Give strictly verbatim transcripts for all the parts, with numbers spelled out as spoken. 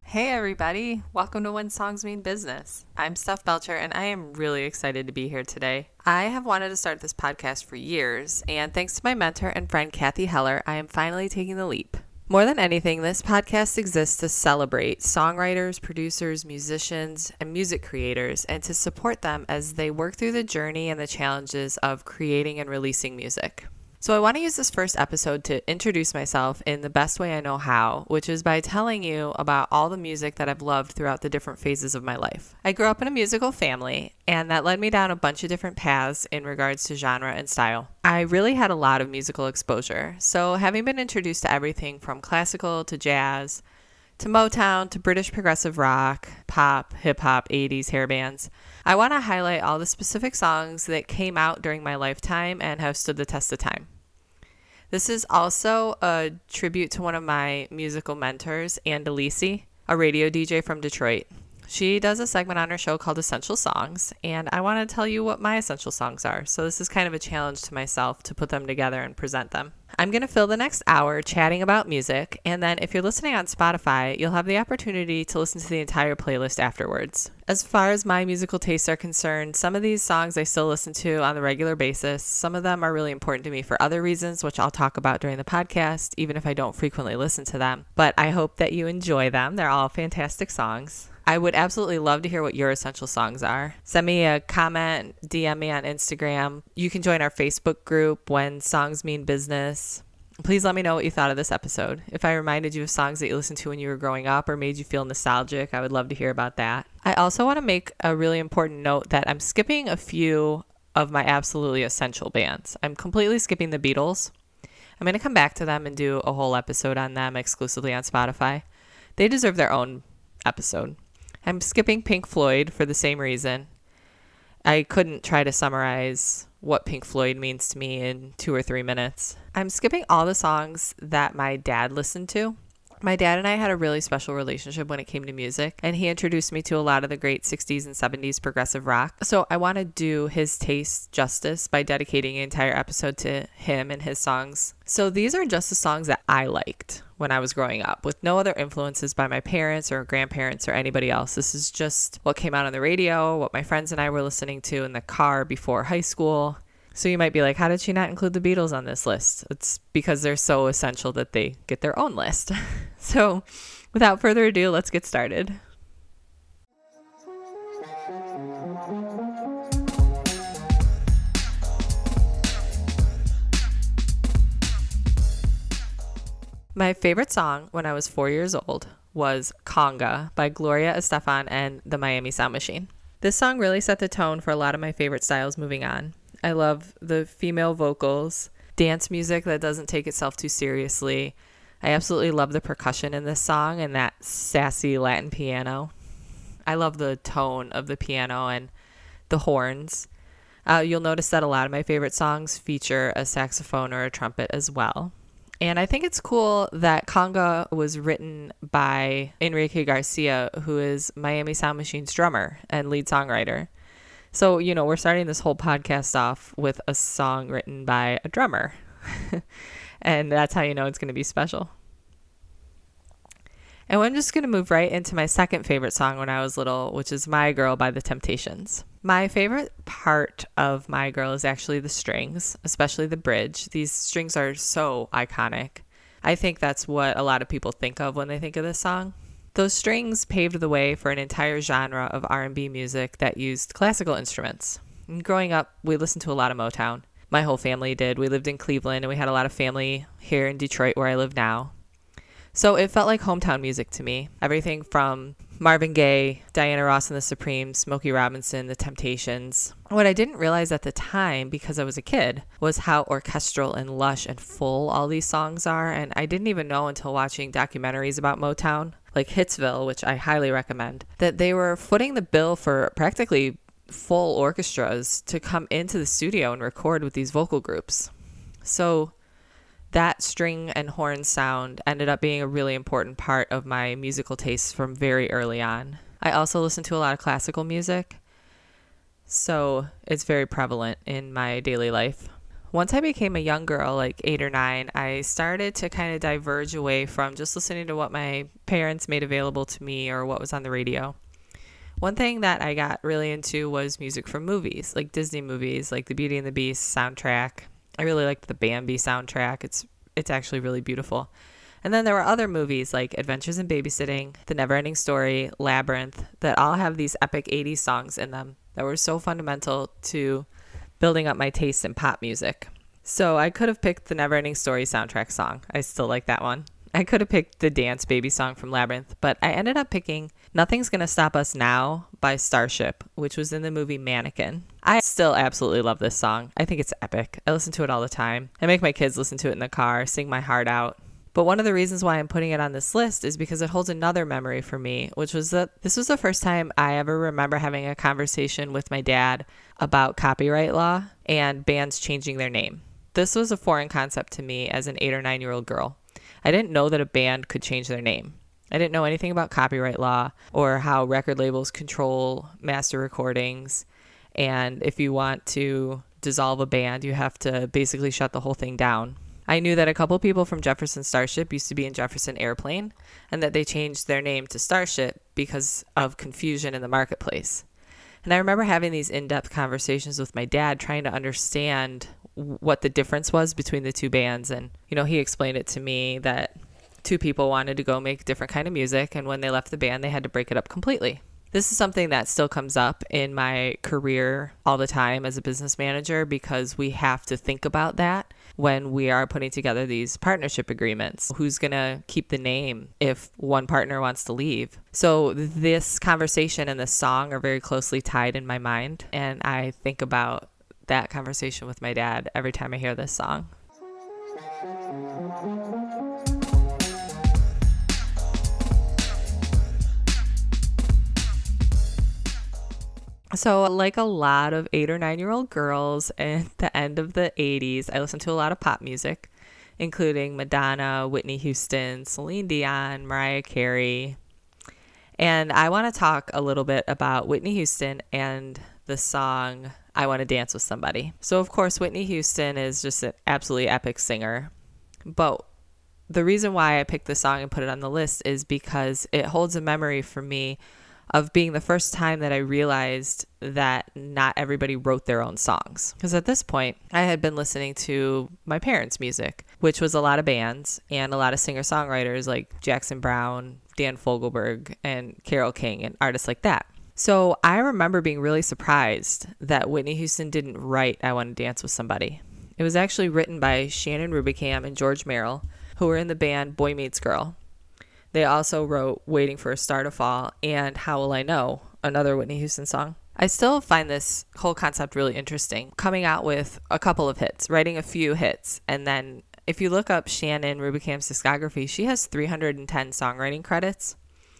Hey everybody, welcome to When Songs Mean Business. I'm Steph Belcher and I am really excited to be here today. I have wanted to start this podcast for years, and thanks to my mentor and friend Kathy Heller, I am finally taking the leap. More than anything, this podcast exists to celebrate songwriters, producers, musicians, and music creators, and to support them as they work through the journey and the challenges of creating and releasing music. So I want to use this first episode to introduce myself in the best way I know how, which is by telling you about all the music that I've loved throughout the different phases of my life. I grew up in a musical family, and that led me down a bunch of different paths in regards to genre and style. I really had a lot of musical exposure, so having been introduced to everything from classical to jazz, to Motown, to British progressive rock, pop, hip-hop, eighties hair bands, I want to highlight all the specific songs that came out during my lifetime and have stood the test of time. This is also a tribute to one of my musical mentors, Ann DeLisi, a radio D J from Detroit. She does a segment on her show called Essential Songs, and I want to tell you what my essential songs are. So this is kind of a challenge to myself to put them together and present them. I'm going to fill the next hour chatting about music, and then if you're listening on Spotify, you'll have the opportunity to listen to the entire playlist afterwards. As far as my musical tastes are concerned, some of these songs I still listen to on a regular basis. Some of them are really important to me for other reasons, which I'll talk about during the podcast, even if I don't frequently listen to them. But I hope that you enjoy them. They're all fantastic songs. I would absolutely love to hear what your essential songs are. Send me a comment, D M me on Instagram. You can join our Facebook group, When Songs Mean Business. Please let me know what you thought of this episode. If I reminded you of songs that you listened to when you were growing up or made you feel nostalgic, I would love to hear about that. I also want to make a really important note that I'm skipping a few of my absolutely essential bands. I'm completely skipping the Beatles. I'm going to come back to them and do a whole episode on them exclusively on Spotify. They deserve their own episode. I'm skipping Pink Floyd for the same reason. I couldn't try to summarize what Pink Floyd means to me in two or three minutes. I'm skipping all the songs that my dad listened to. My dad and I had a really special relationship when it came to music, and he introduced me to a lot of the great sixties and seventies progressive rock. So I want to do his taste justice by dedicating an entire episode to him and his songs. So these are just the songs that I liked when I was growing up, with no other influences by my parents or grandparents or anybody else. This is just what came out on the radio, what my friends and I were listening to in the car before high school. So you might be like, how did she not include the Beatles on this list? It's because they're so essential that they get their own list. So without further ado, let's get started. My favorite song when I was four years old was Conga by Gloria Estefan and the Miami Sound Machine. This song really set the tone for a lot of my favorite styles moving on. I love the female vocals, dance music that doesn't take itself too seriously. I absolutely love the percussion in this song and that sassy Latin piano. I love the tone of the piano and the horns. Uh, you'll notice that a lot of my favorite songs feature a saxophone or a trumpet as well. And I think it's cool that Conga was written by Enrique Garcia, who is Miami Sound Machine's drummer and lead songwriter. So, you know, we're starting this whole podcast off with a song written by a drummer. And that's how you know it's going to be special. And I'm just going to move right into my second favorite song when I was little, which is My Girl by The Temptations. My favorite part of My Girl is actually the strings, especially the bridge. These strings are so iconic. I think that's what a lot of people think of when they think of this song. Those strings paved the way for an entire genre of R and B music that used classical instruments. And growing up, we listened to a lot of Motown. My whole family did. We lived in Cleveland, and we had a lot of family here in Detroit where I live now. So it felt like hometown music to me. Everything from Marvin Gaye, Diana Ross and the Supremes, Smokey Robinson, The Temptations. What I didn't realize at the time, because I was a kid, was how orchestral and lush and full all these songs are. And I didn't even know until watching documentaries about Motown, like Hitsville, which I highly recommend, that they were footing the bill for practically full orchestras to come into the studio and record with these vocal groups. So that string and horn sound ended up being a really important part of my musical tastes from very early on. I also listen to a lot of classical music, so it's very prevalent in my daily life. Once I became a young girl, like eight or nine, I started to kind of diverge away from just listening to what my parents made available to me or what was on the radio. One thing that I got really into was music from movies, like Disney movies, like the Beauty and the Beast soundtrack. I really liked the Bambi soundtrack. It's it's actually really beautiful. And then there were other movies like Adventures in Babysitting, The Neverending Story, Labyrinth, that all have these epic eighties songs in them that were so fundamental to building up my taste in pop music. So I could have picked the Neverending Story soundtrack song. I still like that one. I could have picked the Dance Baby song from Labyrinth, but I ended up picking Nothing's Gonna Stop Us Now by Starship, which was in the movie Mannequin. I still absolutely love this song. I think it's epic. I listen to it all the time. I make my kids listen to it in the car, sing my heart out. But one of the reasons why I'm putting it on this list is because it holds another memory for me, which was that this was the first time I ever remember having a conversation with my dad about copyright law and bands changing their name. This was a foreign concept to me as an eight or nine year old girl. I didn't know that a band could change their name. I didn't know anything about copyright law or how record labels control master recordings. And if you want to dissolve a band, you have to basically shut the whole thing down. I knew that a couple people from Jefferson Starship used to be in Jefferson Airplane and that they changed their name to Starship because of confusion in the marketplace. And I remember having these in-depth conversations with my dad trying to understand what the difference was between the two bands. And, you know, he explained it to me that two people wanted to go make different kind of music, and when they left the band, they had to break it up completely. This is something that still comes up in my career all the time as a business manager, because we have to think about that when we are putting together these partnership agreements. Who's going to keep the name if one partner wants to leave? So this conversation and this song are very closely tied in my mind, and I think about that conversation with my dad every time I hear this song. So like a lot of eight or nine year old girls at the end of the eighties, I listened to a lot of pop music, including Madonna, Whitney Houston, Celine Dion, Mariah Carey. And I want to talk a little bit about Whitney Houston and the song I Want to Dance with Somebody. So of course, Whitney Houston is just an absolutely epic singer. But the reason why I picked this song and put it on the list is because it holds a memory for me of being the first time that I realized that not everybody wrote their own songs. Because at this point, I had been listening to my parents' music, which was a lot of bands and a lot of singer-songwriters like Jackson Browne, Dan Fogelberg, and Carole King, and artists like that. So I remember being really surprised that Whitney Houston didn't write I Want to Dance with Somebody. It was actually written by Shannon Rubicam and George Merrill, who were in the band Boy Meets Girl. They also wrote Waiting for a Star to Fall and How Will I Know, another Whitney Houston song. I still find this whole concept really interesting, coming out with a couple of hits, writing a few hits. And then if you look up Shannon Rubicam's discography, she has three hundred ten songwriting credits,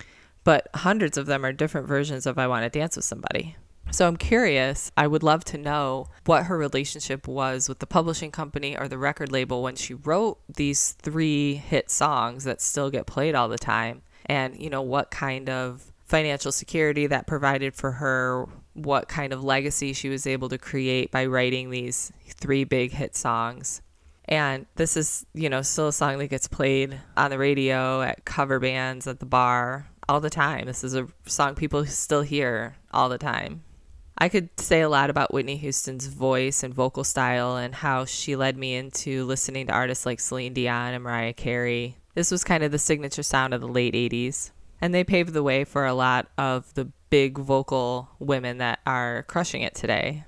but hundreds of them are different versions of I Want to Dance with Somebody. So I'm curious, I would love to know what her relationship was with the publishing company or the record label when she wrote these three hit songs that still get played all the time. And, you know, what kind of financial security that provided for her, what kind of legacy she was able to create by writing these three big hit songs. And this is, you know, still a song that gets played on the radio, at cover bands, at the bar, all the time. This is a song people still hear all the time. I could say a lot about Whitney Houston's voice and vocal style and how she led me into listening to artists like Celine Dion and Mariah Carey. This was kind of the signature sound of the late eighties. And they paved the way for a lot of the big vocal women that are crushing it today.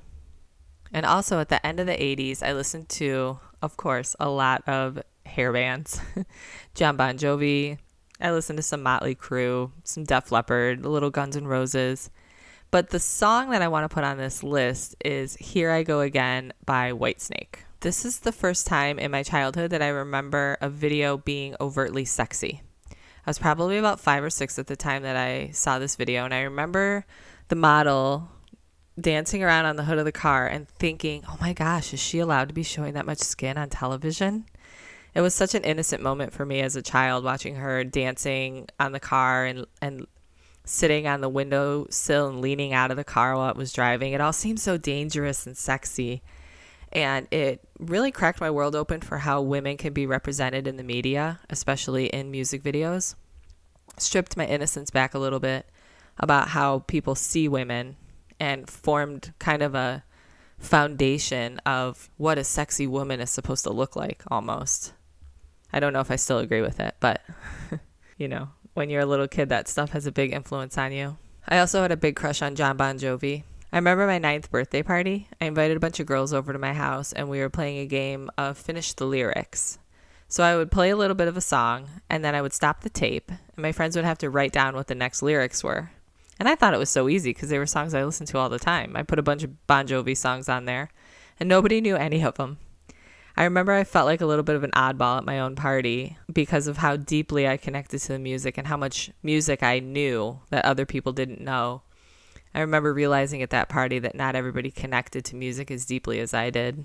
And also at the end of the eighties, I listened to, of course, a lot of hair bands. John Bon Jovi. I listened to some Motley Crue, some Def Leppard, a little Guns N' Roses. But the song that I want to put on this list is Here I Go Again by Whitesnake. This is the first time in my childhood that I remember a video being overtly sexy. I was probably about five or six at the time that I saw this video, and I remember the model dancing around on the hood of the car and thinking, oh my gosh, is she allowed to be showing that much skin on television? It was such an innocent moment for me as a child, watching her dancing on the car and and sitting on the windowsill and leaning out of the car while it was driving. It all seemed so dangerous and sexy. And it really cracked my world open for how women can be represented in the media, especially in music videos. Stripped my innocence back a little bit about how people see women and formed kind of a foundation of what a sexy woman is supposed to look like, almost. I don't know if I still agree with it, but, you know, when you're a little kid, that stuff has a big influence on you. I also had a big crush on Jon Bon Jovi. I remember my ninth birthday party. I invited a bunch of girls over to my house, and we were playing a game of Finish the Lyrics. So I would play a little bit of a song, and then I would stop the tape, and my friends would have to write down what the next lyrics were. And I thought it was so easy because they were songs I listened to all the time. I put a bunch of Bon Jovi songs on there, and nobody knew any of them. I remember I felt like a little bit of an oddball at my own party because of how deeply I connected to the music and how much music I knew that other people didn't know. I remember realizing at that party that not everybody connected to music as deeply as I did.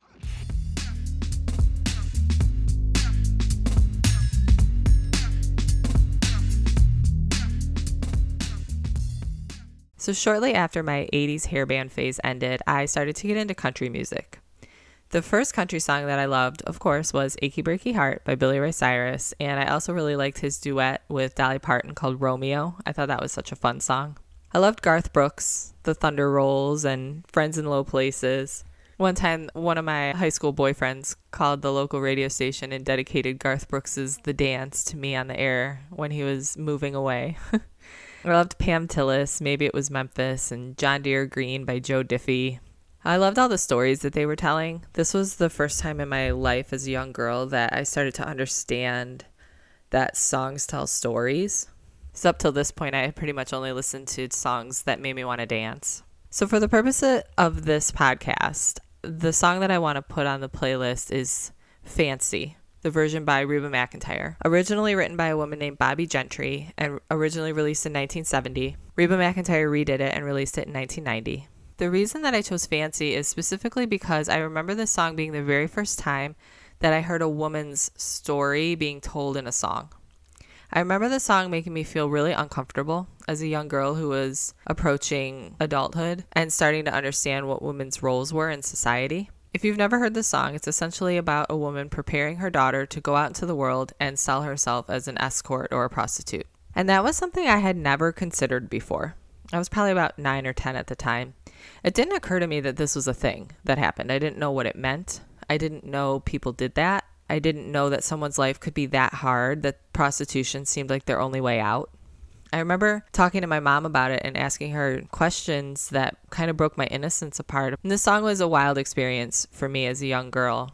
So shortly after my eighties hairband phase ended, I started to get into country music. The first country song that I loved, of course, was Achy Breaky Heart by Billy Ray Cyrus, and I also really liked his duet with Dolly Parton called Romeo. I thought that was such a fun song. I loved Garth Brooks, The Thunder Rolls, and Friends in Low Places. One time, one of my high school boyfriends called the local radio station and dedicated Garth Brooks's The Dance to me on the air when he was moving away. I loved Pam Tillis, Maybe It Was Memphis, and John Deere Green by Joe Diffie. I loved all the stories that they were telling. This was the first time in my life as a young girl that I started to understand that songs tell stories. So up till this point, I had pretty much only listened to songs that made me want to dance. So for the purpose of this podcast, the song that I want to put on the playlist is Fancy, the version by Reba McEntire. Originally written by a woman named Bobbie Gentry and originally released in nineteen seventy, Reba McEntire redid it and released it in nineteen ninety. The reason that I chose Fancy is specifically because I remember this song being the very first time that I heard a woman's story being told in a song. I remember the song making me feel really uncomfortable as a young girl who was approaching adulthood and starting to understand what women's roles were in society. If you've never heard the song, it's essentially about a woman preparing her daughter to go out into the world and sell herself as an escort or a prostitute. And that was something I had never considered before. I was probably about nine or ten at the time. It didn't occur to me that this was a thing that happened. I didn't know what it meant. I didn't know people did that. I didn't know that someone's life could be that hard, that prostitution seemed like their only way out. I remember talking to my mom about it and asking her questions that kind of broke my innocence apart. And this song was a wild experience for me as a young girl.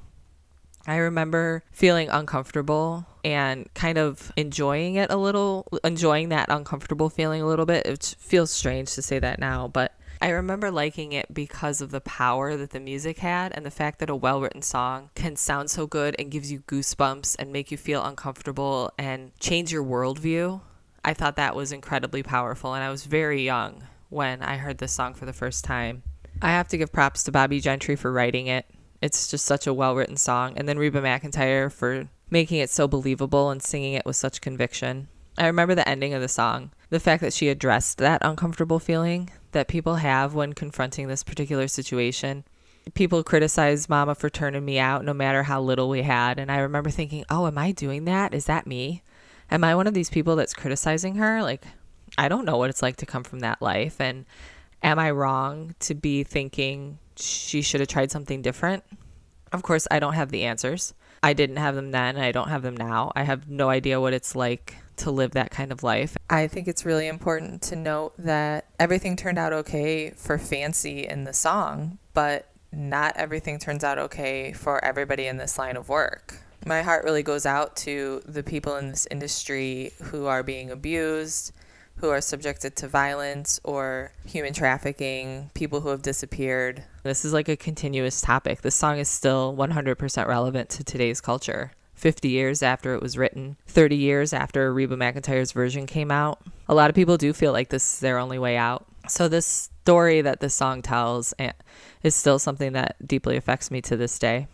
I remember feeling uncomfortable and kind of enjoying it a little, enjoying that uncomfortable feeling a little bit. It feels strange to say that now, but I remember liking it because of the power that the music had and the fact that a well-written song can sound so good and gives you goosebumps and make you feel uncomfortable and change your worldview. I thought that was incredibly powerful, and I was very young when I heard this song for the first time. I have to give props to Bobbie Gentry for writing it. It's just such a well-written song. And then Reba McEntire for making it so believable and singing it with such conviction. I remember the ending of the song, the fact that she addressed that uncomfortable feeling that people have when confronting this particular situation. People criticize Mama for turning me out no matter how little we had. And I remember thinking, oh, am I doing that? Is that me? Am I one of these people that's criticizing her? Like, I don't know what it's like to come from that life. And am I wrong to be thinking she should have tried something different? Of course, I don't have the answers. I didn't have them then. I don't have them now. I have no idea what it's like to live that kind of life. I think it's really important to note that everything turned out okay for Fancy in the song, but not everything turns out okay for everybody in this line of work. My heart really goes out to the people in this industry who are being abused, who are subjected to violence or human trafficking, people who have disappeared. This is like a continuous topic. This song is still one hundred percent relevant to today's culture. fifty years after it was written, thirty years after Reba McEntire's version came out. A lot of people do feel like this is their only way out. So this story that this song tells is still something that deeply affects me to this day.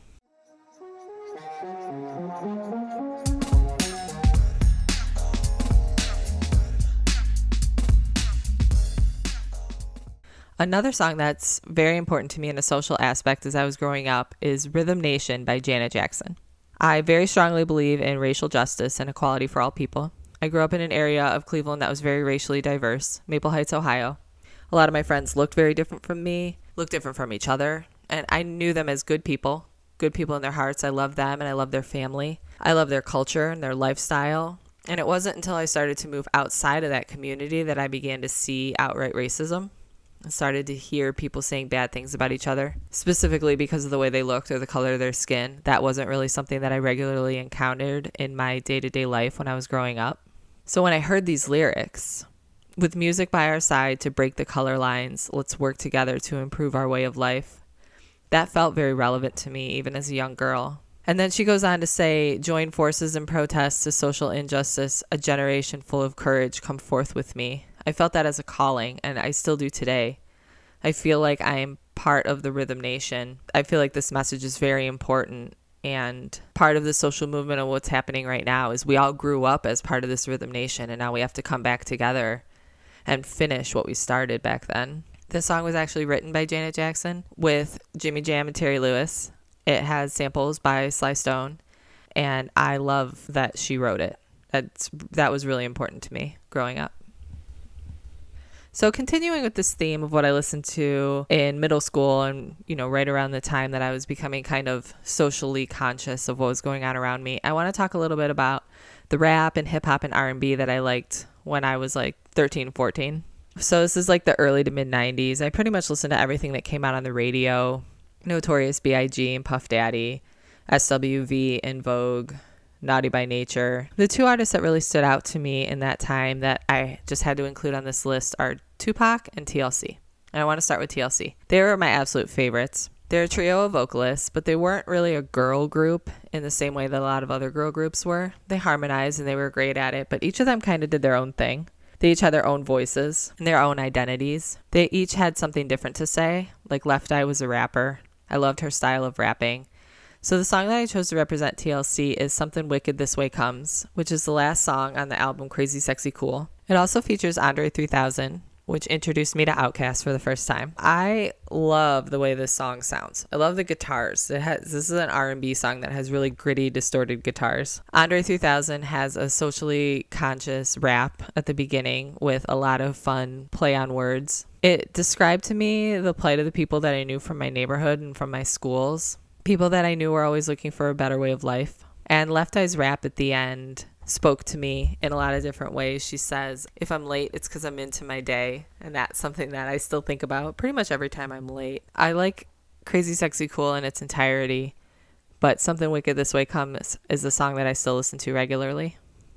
Another song that's very important to me in a social aspect as I was growing up is Rhythm Nation by Janet Jackson. I very strongly believe in racial justice and equality for all people. I grew up in an area of Cleveland that was very racially diverse, Maple Heights, Ohio. A lot of my friends looked very different from me, looked different from each other, and I knew them as good people, good people in their hearts. I loved them and I loved their family. I loved their culture and their lifestyle. And it wasn't until I started to move outside of that community that I began to see outright racism. I started to hear people saying bad things about each other, specifically because of the way they looked or the color of their skin. That wasn't really something that I regularly encountered in my day-to-day life when I was growing up. So when I heard these lyrics, with music by our side to break the color lines, let's work together to improve our way of life, that felt very relevant to me even as a young girl. And then she goes on to say, join forces in protest to social injustice, a generation full of courage come forth with me. I felt that as a calling, and I still do today. I feel like I am part of the Rhythm Nation. I feel like this message is very important, and part of the social movement of what's happening right now is we all grew up as part of this Rhythm Nation, and now we have to come back together and finish what we started back then. This song was actually written by Janet Jackson with Jimmy Jam and Terry Lewis. It has samples by Sly Stone, and I love that she wrote it. That's, that was really important to me growing up. So continuing with this theme of what I listened to in middle school and, you know, right around the time that I was becoming kind of socially conscious of what was going on around me, I want to talk a little bit about the rap and hip hop and R and B that I liked when I was like thirteen, fourteen. So this is like the early to mid nineties. I pretty much listened to everything that came out on the radio. Notorious B I G and Puff Daddy, S W V, En Vogue, Naughty by Nature. The two artists that really stood out to me in that time that I just had to include on this list are Tupac and T L C. And I want to start with T L C. They were my absolute favorites. They're a trio of vocalists, but they weren't really a girl group in the same way that a lot of other girl groups were. They harmonized and they were great at it, but each of them kind of did their own thing. They each had their own voices and their own identities. They each had something different to say. Like Left Eye was a rapper. I loved her style of rapping. So the song that I chose to represent T L C is Something Wicked This Way Comes, which is the last song on the album Crazy Sexy Cool. It also features Andre three thousand, which introduced me to Outkast for the first time. I love the way this song sounds. I love the guitars. It has, this is an R and B song that has really gritty, distorted guitars. Andre three thousand has a socially conscious rap at the beginning with a lot of fun play on words. It described to me the plight of the people that I knew from my neighborhood and from my schools. People that I knew were always looking for a better way of life. And Left Eye's rap at the end spoke to me in a lot of different ways. She says, if I'm late, it's because I'm into my day. And that's something that I still think about pretty much every time I'm late. I like Crazy Sexy Cool in its entirety, but Something Wicked This Way Comes is a song that I still listen to regularly.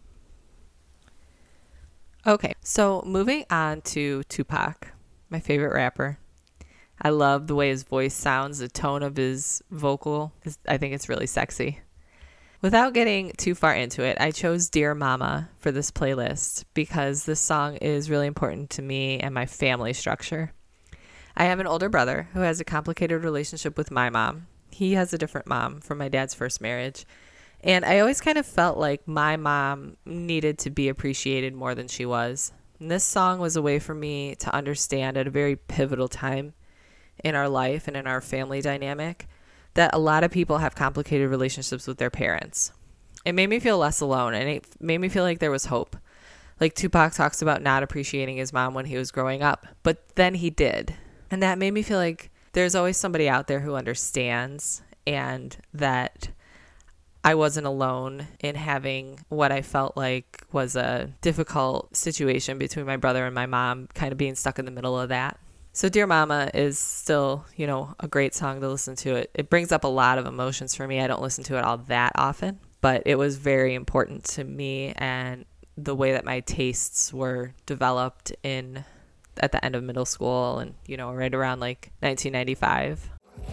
Okay, so moving on to Tupac, my favorite rapper. I love the way his voice sounds, the tone of his vocal. I think it's really sexy. Without getting too far into it, I chose Dear Mama for this playlist because this song is really important to me and my family structure. I have an older brother who has a complicated relationship with my mom. He has a different mom from my dad's first marriage. And I always kind of felt like my mom needed to be appreciated more than she was. And this song was a way for me to understand at a very pivotal time in our life and in our family dynamic that a lot of people have complicated relationships with their parents. It made me feel less alone, and it made me feel like there was hope. Like Tupac talks about not appreciating his mom when he was growing up, but then he did. And that made me feel like there's always somebody out there who understands, and that I wasn't alone in having what I felt like was a difficult situation between my brother and my mom, kind of being stuck in the middle of that. So Dear Mama is still, you know, a great song to listen to. It it brings up a lot of emotions for me. I don't listen to it all that often, but it was very important to me and the way that my tastes were developed in at the end of middle school and, you know, right around like nineteen ninety-five.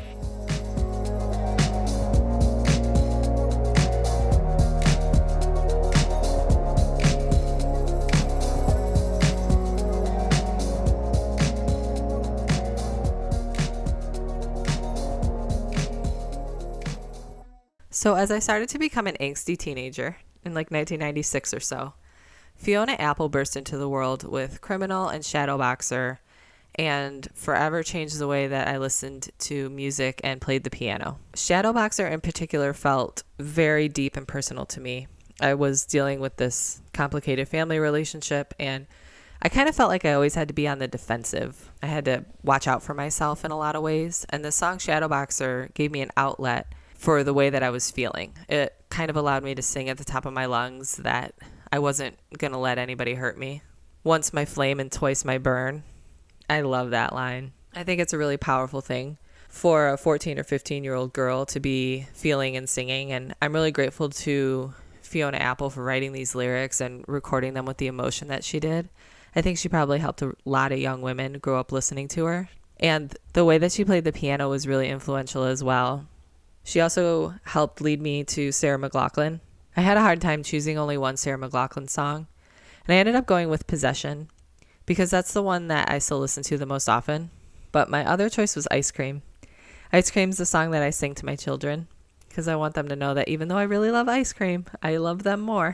So as I started to become an angsty teenager in like nineteen ninety-six or so, Fiona Apple burst into the world with Criminal and Shadowboxer, and forever changed the way that I listened to music and played the piano. Shadowboxer in particular felt very deep and personal to me. I was dealing with this complicated family relationship, and I kind of felt like I always had to be on the defensive. I had to watch out for myself in a lot of ways, and the song Shadowboxer gave me an outlet for the way that I was feeling. It kind of allowed me to sing at the top of my lungs that I wasn't going to let anybody hurt me. Once my flame and twice my burn. I love that line. I think it's a really powerful thing for a fourteen or fifteen year old girl to be feeling and singing, and I'm really grateful to Fiona Apple for writing these lyrics and recording them with the emotion that she did. I think she probably helped a lot of young women grow up listening to her. And the way that she played the piano was really influential as well. She also helped lead me to Sarah McLachlan. I had a hard time choosing only one Sarah McLachlan song, and I ended up going with Possession because that's the one that I still listen to the most often. But my other choice was Ice Cream. Ice Cream's the song that I sing to my children because I want them to know that even though I really love ice cream, I love them more.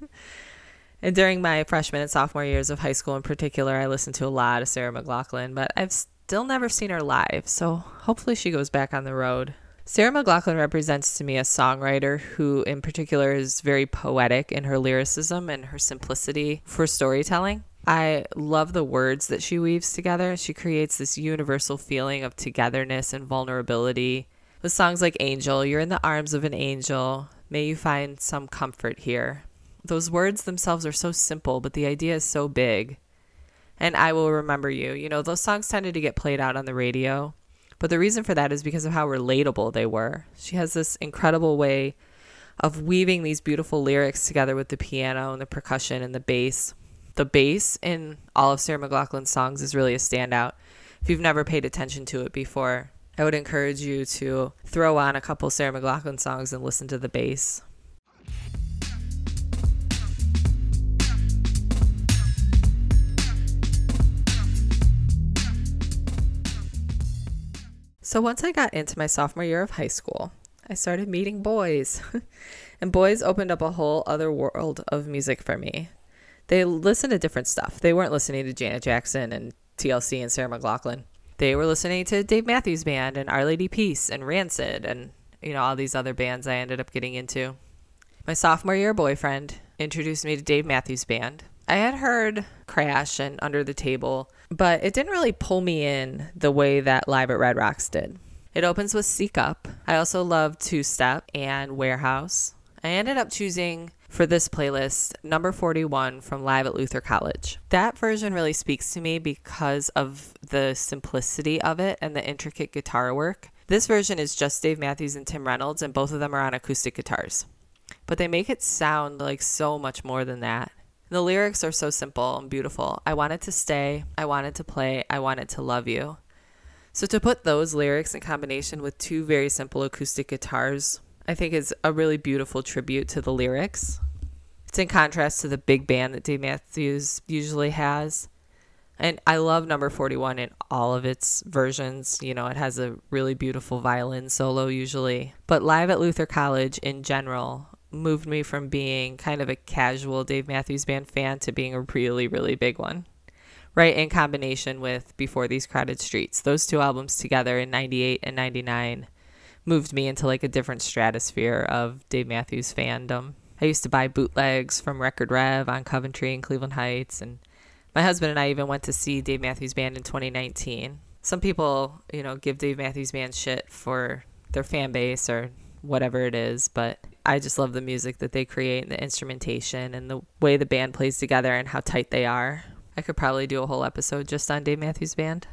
And during my freshman and sophomore years of high school in particular, I listened to a lot of Sarah McLachlan, but I've still never seen her live, so hopefully she goes back on the road. Sarah McLachlan represents to me a songwriter who in particular is very poetic in her lyricism and her simplicity for storytelling. I love the words that she weaves together. She creates this universal feeling of togetherness and vulnerability. With songs like Angel, you're in the arms of an angel. May you find some comfort here. Those words themselves are so simple, but the idea is so big. And I will remember you. You know, those songs tended to get played out on the radio, but the reason for that is because of how relatable they were. She has this incredible way of weaving these beautiful lyrics together with the piano and the percussion and the bass. The bass in all of Sarah McLachlan's songs is really a standout. If you've never paid attention to it before, I would encourage you to throw on a couple Sarah McLachlan songs and listen to the bass. So once I got into my sophomore year of high school, I started meeting boys. And boys opened up a whole other world of music for me. They listened to different stuff. They weren't listening to Janet Jackson and T L C and Sarah McLachlan. They were listening to Dave Matthews Band and Our Lady Peace and Rancid and, you know, all these other bands I ended up getting into. My sophomore year boyfriend introduced me to Dave Matthews Band. I had heard Crash and Under the Table, but it didn't really pull me in the way that Live at Red Rocks did. It opens with Seek Up. I also love Two Step and Warehouse. I ended up choosing for this playlist number forty-one from Live at Luther College. That version really speaks to me because of the simplicity of it and the intricate guitar work. This version is just Dave Matthews and Tim Reynolds, and both of them are on acoustic guitars. But they make it sound like so much more than that. The lyrics are so simple and beautiful. I wanted to stay, I wanted to play, I wanted to love you. So to put those lyrics in combination with two very simple acoustic guitars, I think is a really beautiful tribute to the lyrics. It's in contrast to the big band that Dave Matthews usually has. And I love number forty-one in all of its versions. You know, it has a really beautiful violin solo usually. But Live at Luther College in general moved me from being kind of a casual Dave Matthews Band fan to being a really, really big one. Right in combination with Before These Crowded Streets. Those two albums together in ninety-eight and ninety-nine moved me into like a different stratosphere of Dave Matthews fandom. I used to buy bootlegs from Record Rev on Coventry and Cleveland Heights, and my husband and I even went to see Dave Matthews Band in twenty nineteen. Some people, you know, give Dave Matthews Band shit for their fan base or whatever it is, but I just love the music that they create and the instrumentation and the way the band plays together and how tight they are. I could probably do a whole episode just on Dave Matthews Band.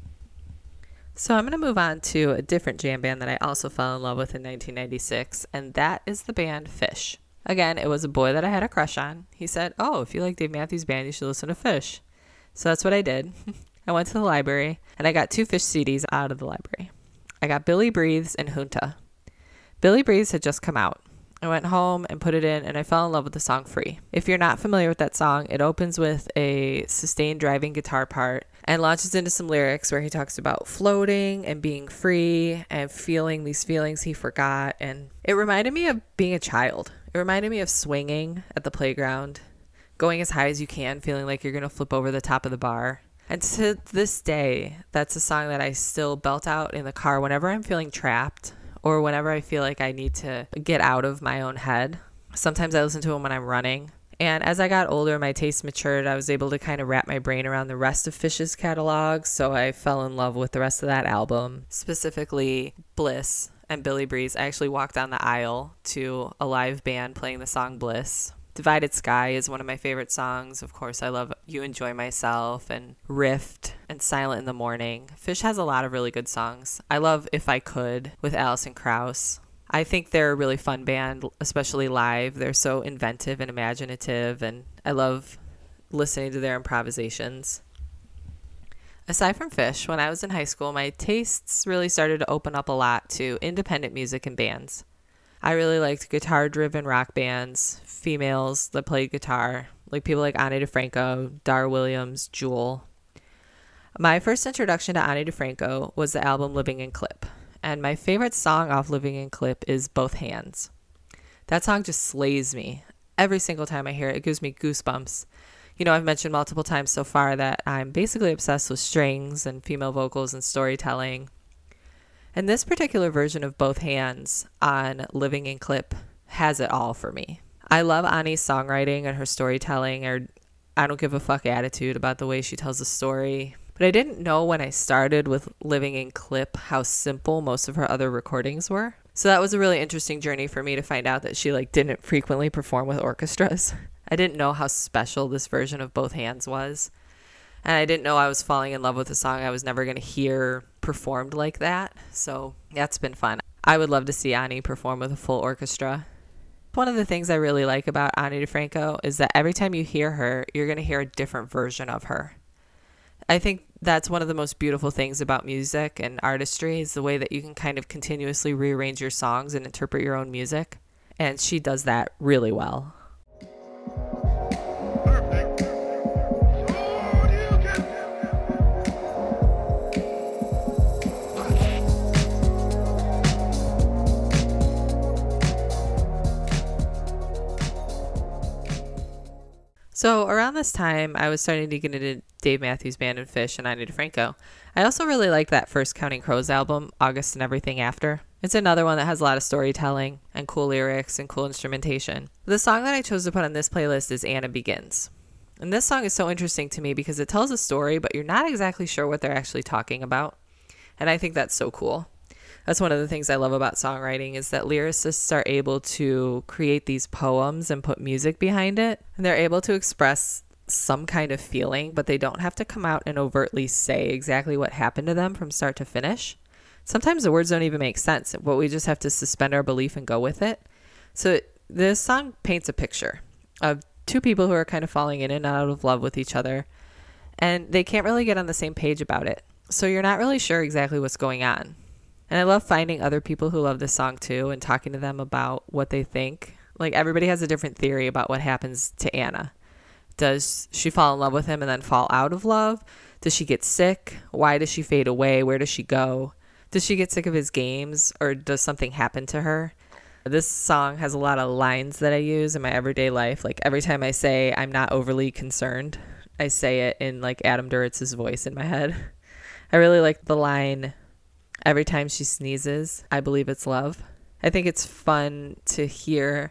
So I'm going to move on to a different jam band that I also fell in love with in nineteen ninety-six, and that is the band Phish. Again, it was a boy that I had a crush on. He said, oh, if you like Dave Matthews Band, you should listen to Phish. So that's what I did. I went to the library, and I got two Phish C Ds out of the library. I got Billy Breathes and Junta. Billy Breathes had just come out. I went home and put it in, and I fell in love with the song Free. If you're not familiar with that song, it opens with a sustained driving guitar part and launches into some lyrics where he talks about floating and being free and feeling these feelings he forgot. And it reminded me of being a child. It reminded me of swinging at the playground, going as high as you can, feeling like you're going to flip over the top of the bar. And to this day, that's a song that I still belt out in the car whenever I'm feeling trapped or whenever I feel like I need to get out of my own head. Sometimes I listen to them when I'm running. And as I got older, my taste matured. I was able to kind of wrap my brain around the rest of Phish's catalog, so I fell in love with the rest of that album, specifically Bliss and Billy Breeze. I actually walked down the aisle to a live band playing the song Bliss. Divided Sky is one of my favorite songs. Of course, I love You Enjoy Myself and Rift and Silent in the Morning. Phish has a lot of really good songs. I love If I Could with Alison Krauss. I think they're a really fun band, especially live. They're so inventive and imaginative, and I love listening to their improvisations. Aside from Phish, when I was in high school, my tastes really started to open up a lot to independent music and bands. I really liked guitar-driven rock bands, females that played guitar, like people like Ani DiFranco, Dar Williams, Jewel. My first introduction to Ani DiFranco was the album Living in Clip. And my favorite song off Living in Clip is Both Hands. That song just slays me. Every single time I hear it, it gives me goosebumps. You know, I've mentioned multiple times so far that I'm basically obsessed with strings and female vocals and storytelling. And this particular version of Both Hands on Living in Clip has it all for me. I love Ani's songwriting and her storytelling, or I don't give a fuck attitude about the way she tells a story. But I didn't know when I started with Living in Clip how simple most of her other recordings were. So that was a really interesting journey for me to find out that she like didn't frequently perform with orchestras. I didn't know how special this version of Both Hands was. And I didn't know I was falling in love with a song I was never going to hear performed like that. So that's been fun. I would love to see Ani perform with a full orchestra. One of the things I really like about Ani DiFranco is that every time you hear her, you're going to hear a different version of her. I think that's one of the most beautiful things about music and artistry is the way that you can kind of continuously rearrange your songs and interpret your own music. And she does that really well. So around this time, I was starting to get into Dave Matthews Band and Phish and Ani DiFranco. I also really like that first Counting Crows album, August and Everything After. It's another one that has a lot of storytelling and cool lyrics and cool instrumentation. The song that I chose to put on this playlist is Anna Begins. And this song is so interesting to me because it tells a story, but you're not exactly sure what they're actually talking about. And I think that's so cool. That's one of the things I love about songwriting is that lyricists are able to create these poems and put music behind it. And they're able to express some kind of feeling, but they don't have to come out and overtly say exactly what happened to them from start to finish. Sometimes the words don't even make sense, but we just have to suspend our belief and go with it. So this song paints a picture of two people who are kind of falling in and out of love with each other, and they can't really get on the same page about it. So you're not really sure exactly what's going on. And I love finding other people who love this song too and talking to them about what they think. Like everybody has a different theory about what happens to Anna. Does she fall in love with him and then fall out of love? Does she get sick? Why does she fade away? Where does she go? Does she get sick of his games, or does something happen to her? This song has a lot of lines that I use in my everyday life. Like every time I say I'm not overly concerned, I say it in like Adam Duritz's voice in my head. I really like the line, every time she sneezes, I believe it's love. I think it's fun to hear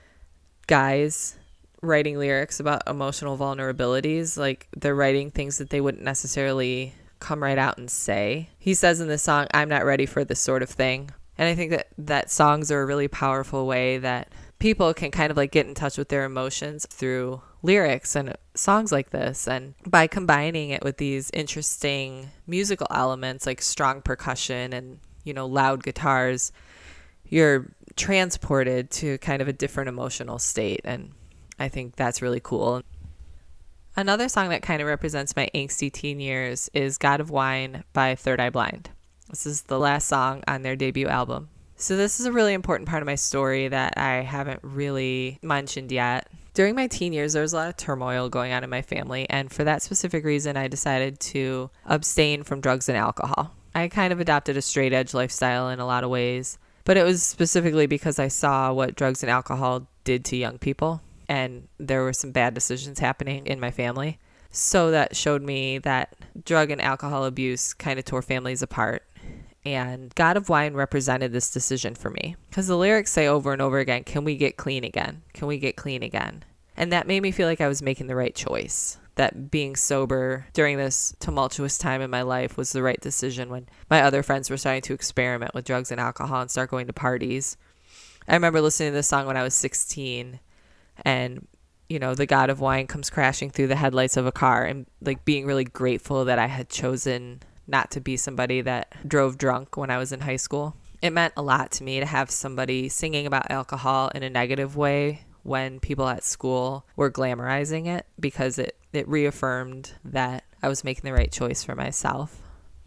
guys writing lyrics about emotional vulnerabilities. Like they're writing things that they wouldn't necessarily come right out and say. He says in this song, I'm not ready for this sort of thing. And I think that, that songs are a really powerful way that people can kind of like get in touch with their emotions through lyrics and songs like this. And by combining it with these interesting musical elements like strong percussion and, you know, loud guitars, you're transported to kind of a different emotional state. And I think that's really cool. Another song that kind of represents my angsty teen years is God of Wine by Third Eye Blind. This is the last song on their debut album. So this is a really important part of my story that I haven't really mentioned yet. During my teen years, there was a lot of turmoil going on in my family, and for that specific reason, I decided to abstain from drugs and alcohol. I kind of adopted a straight edge lifestyle in a lot of ways, but it was specifically because I saw what drugs and alcohol did to young people, and there were some bad decisions happening in my family. So that showed me that drug and alcohol abuse kind of tore families apart. And God of Wine represented this decision for me because the lyrics say over and over again, can we get clean again? Can we get clean again? And that made me feel like I was making the right choice, that being sober during this tumultuous time in my life was the right decision when my other friends were starting to experiment with drugs and alcohol and start going to parties. I remember listening to this song when I was sixteen, and you know, the God of Wine comes crashing through the headlights of a car, and like being really grateful that I had chosen not to be somebody that drove drunk when I was in high school. It meant a lot to me to have somebody singing about alcohol in a negative way when people at school were glamorizing it, because it, it reaffirmed that I was making the right choice for myself.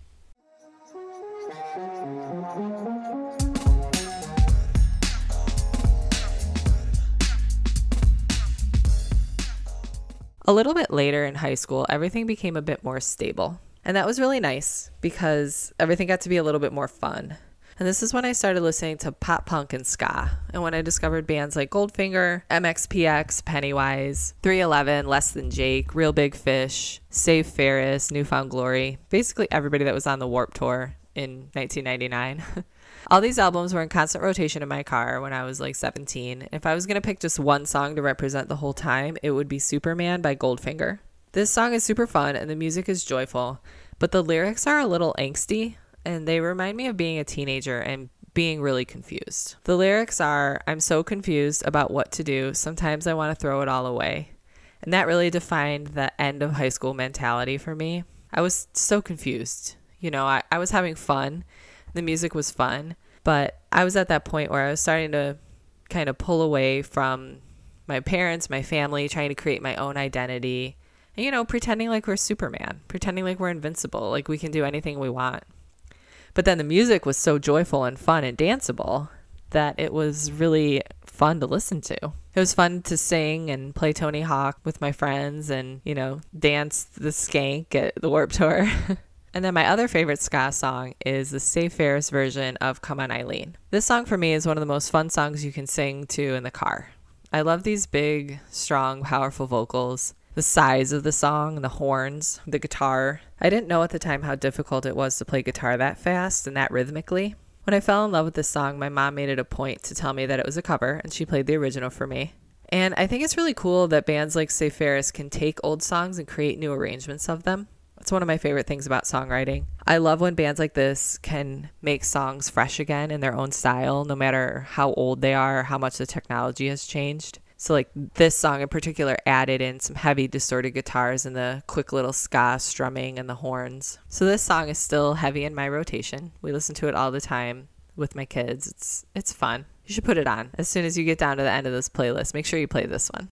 A little bit later in high school, everything became a bit more stable. And that was really nice because everything got to be a little bit more fun. And this is when I started listening to pop punk and ska. And when I discovered bands like Goldfinger, M X P X, Pennywise, three eleven, Less Than Jake, Real Big Fish, Save Ferris, New Found Glory, basically everybody that was on the Warped Tour in nineteen ninety-nine. All these albums were in constant rotation in my car when I was like seventeen. If I was going to pick just one song to represent the whole time, it would be Superman by Goldfinger. This song is super fun and the music is joyful, but the lyrics are a little angsty and they remind me of being a teenager and being really confused. The lyrics are, I'm so confused about what to do. Sometimes I want to throw it all away. And that really defined the end of high school mentality for me. I was so confused. You know, I, I was having fun. The music was fun, but I was at that point where I was starting to kind of pull away from my parents, my family, trying to create my own identity, and, you know, pretending like we're Superman, pretending like we're invincible, like we can do anything we want. But then the music was so joyful and fun and danceable that it was really fun to listen to. It was fun to sing and play Tony Hawk with my friends and, you know, dance the skank at the Warped Tour. And then my other favorite ska song is the Save Ferris version of Come On Eileen. This song for me is one of the most fun songs you can sing to in the car. I love these big, strong, powerful vocals, the size of the song, the horns, the guitar. I didn't know at the time how difficult it was to play guitar that fast and that rhythmically. When I fell in love with this song, my mom made it a point to tell me that it was a cover, and she played the original for me. And I think it's really cool that bands like Save Ferris can take old songs and create new arrangements of them. It's one of my favorite things about songwriting. I love when bands like this can make songs fresh again in their own style, no matter how old they are or how much the technology has changed. So like this song in particular added in some heavy distorted guitars and the quick little ska strumming and the horns. So this song is still heavy in my rotation. We listen to it all the time with my kids. It's it's fun. You should put it on. As soon as you get down to the end of this playlist, make sure you play this one.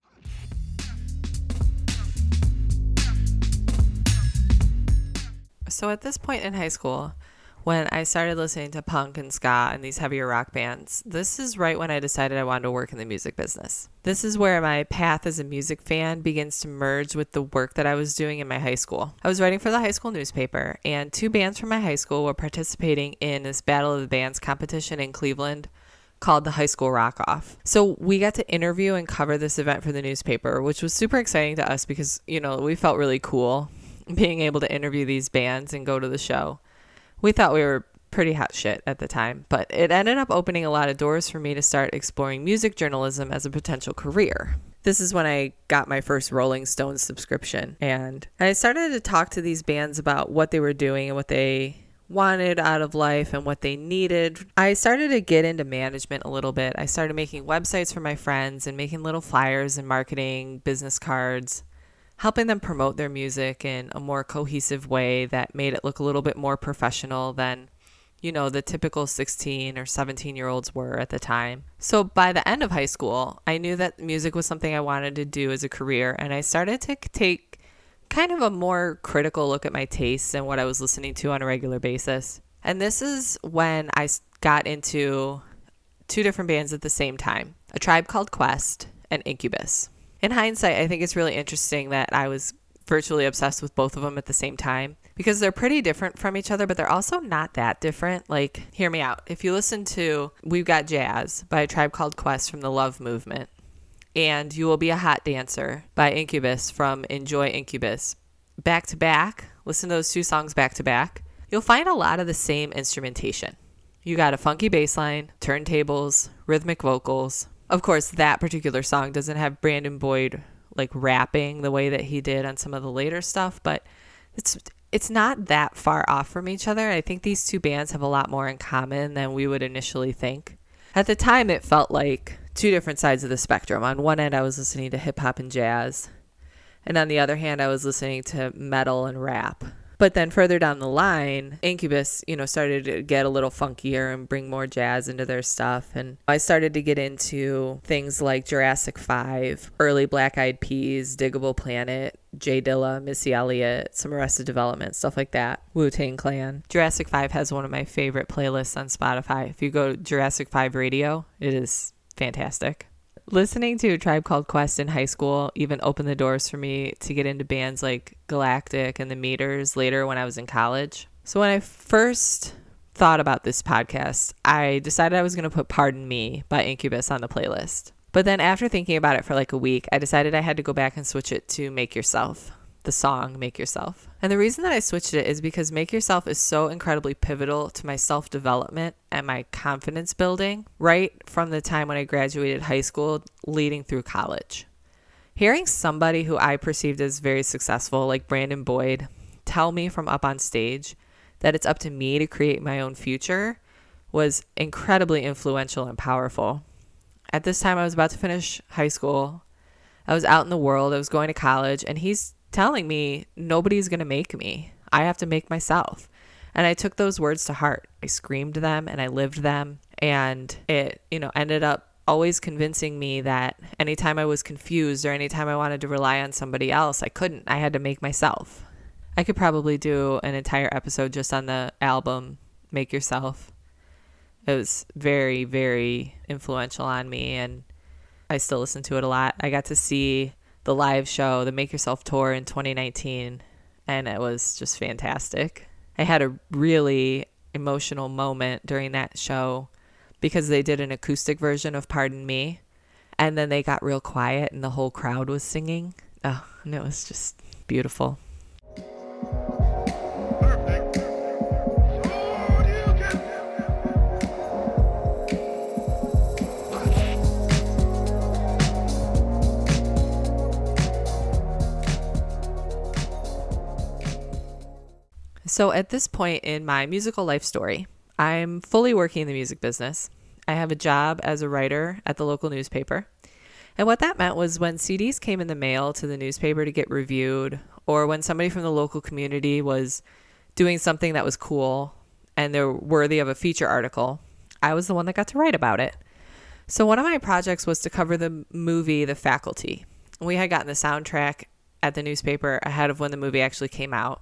So at this point in high school, when I started listening to punk and ska and these heavier rock bands, this is right when I decided I wanted to work in the music business. This is where my path as a music fan begins to merge with the work that I was doing in my high school. I was writing for the high school newspaper, and two bands from my high school were participating in this Battle of the Bands competition in Cleveland called the High School Rock Off. So we got to interview and cover this event for the newspaper, which was super exciting to us because, you know, we felt really cool being able to interview these bands and go to the show. We thought we were pretty hot shit at the time, but it ended up opening a lot of doors for me to start exploring music journalism as a potential career. This is when I got my first Rolling Stones subscription, and I started to talk to these bands about what they were doing and what they wanted out of life and what they needed. I started to get into management a little bit. I started making websites for my friends and making little flyers and marketing business cards, helping them promote their music in a more cohesive way that made it look a little bit more professional than, you know, the typical sixteen or seventeen year olds were at the time. So by the end of high school, I knew that music was something I wanted to do as a career, and I started to take kind of a more critical look at my tastes and what I was listening to on a regular basis. And this is when I got into two different bands at the same time, A Tribe Called Quest and Incubus. In hindsight, I think it's really interesting that I was virtually obsessed with both of them at the same time because they're pretty different from each other, but they're also not that different. Like, hear me out. If you listen to We've Got Jazz by A Tribe Called Quest from the Love Movement and You Will Be a Hot Dancer by Incubus from Enjoy Incubus, back to back, listen to those two songs back to back, you'll find a lot of the same instrumentation. You got a funky bass line, turntables, rhythmic vocals. Of course, that particular song doesn't have Brandon Boyd like rapping the way that he did on some of the later stuff, but it's it's not that far off from each other. I think these two bands have a lot more in common than we would initially think. At the time, it felt like two different sides of the spectrum. On one end, I was listening to hip hop and jazz, and on the other hand, I was listening to metal and rap. But then further down the line, Incubus, you know, started to get a little funkier and bring more jazz into their stuff. And I started to get into things like Jurassic five, early Black Eyed Peas, Diggable Planet, Jay Dilla, Missy Elliott, some Arrested Development, stuff like that. Wu-Tang Clan. Jurassic five has one of my favorite playlists on Spotify. If you go to Jurassic five Radio, it is fantastic. Listening to Tribe Called Quest in high school even opened the doors for me to get into bands like Galactic and the Meters later when I was in college. So when I first thought about this podcast, I decided I was going to put Pardon Me by Incubus on the playlist. But then after thinking about it for like a week, I decided I had to go back and switch it to Make Yourself, the song Make Yourself. And the reason that I switched it is because Make Yourself is so incredibly pivotal to my self-development and my confidence building right from the time when I graduated high school leading through college. Hearing somebody who I perceived as very successful, like Brandon Boyd, tell me from up on stage that it's up to me to create my own future was incredibly influential and powerful. At this time, I was about to finish high school. I was out in the world. I was going to college, and he's telling me nobody's going to make me. I have to make myself. And I took those words to heart. I screamed them and I lived them. And it, you know, ended up always convincing me that anytime I was confused or anytime I wanted to rely on somebody else, I couldn't. I had to make myself. I could probably do an entire episode just on the album Make Yourself. It was very, very influential on me, and I still listen to it a lot. I got to see the live show, the Make Yourself tour in twenty nineteen, and it was just fantastic. I had a really emotional moment during that show because they did an acoustic version of Pardon Me, and then they got real quiet and the whole crowd was singing. Oh, and it was just beautiful. So at this point in my musical life story, I'm fully working in the music business. I have a job as a writer at the local newspaper. And what that meant was when C Ds came in the mail to the newspaper to get reviewed, or when somebody from the local community was doing something that was cool and they're worthy of a feature article, I was the one that got to write about it. So one of my projects was to cover the movie The Faculty. We had gotten the soundtrack at the newspaper ahead of when the movie actually came out.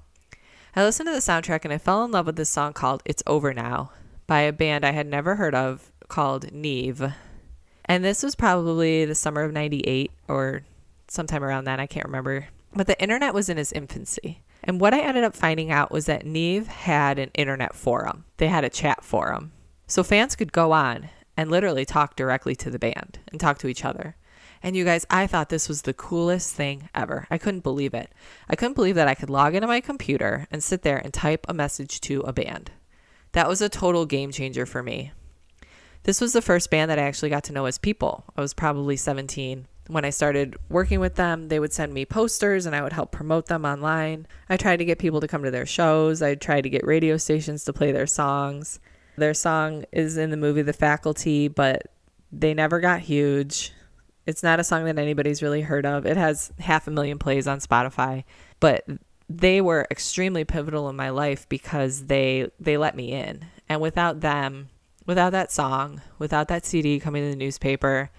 I listened to the soundtrack and I fell in love with this song called It's Over Now by a band I had never heard of called Neve. And this was probably the summer of ninety-eight or sometime around that. I can't remember. But the internet was in its infancy. And what I ended up finding out was that Neve had an internet forum. They had a chat forum. So fans could go on and literally talk directly to the band and talk to each other. And you guys, I thought this was the coolest thing ever. I couldn't believe it. I couldn't believe that I could log into my computer and sit there and type a message to a band. That was a total game changer for me. This was the first band that I actually got to know as people. I was probably seventeen. When I started working with them, they would send me posters and I would help promote them online. I tried to get people to come to their shows. I tried to get radio stations to play their songs. Their song is in the movie The Faculty, but they never got huge. It's not a song that anybody's really heard of. It has half a million plays on Spotify, but they were extremely pivotal in my life because they they let me in. And without them, without that song, without that C D coming in the newspaper,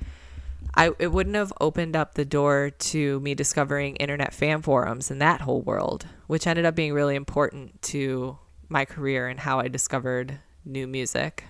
I it wouldn't have opened up the door to me discovering internet fan forums and that whole world, which ended up being really important to my career and how I discovered new music.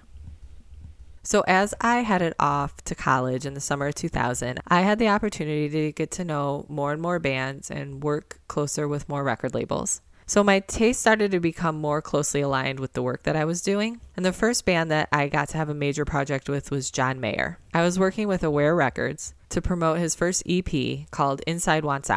So as I headed off to college in the summer of two thousand, I had the opportunity to get to know more and more bands and work closer with more record labels. So my taste started to become more closely aligned with the work that I was doing. And the first band that I got to have a major project with was John Mayer. I was working with Aware Records to promote his first E P called Inside Wants Out.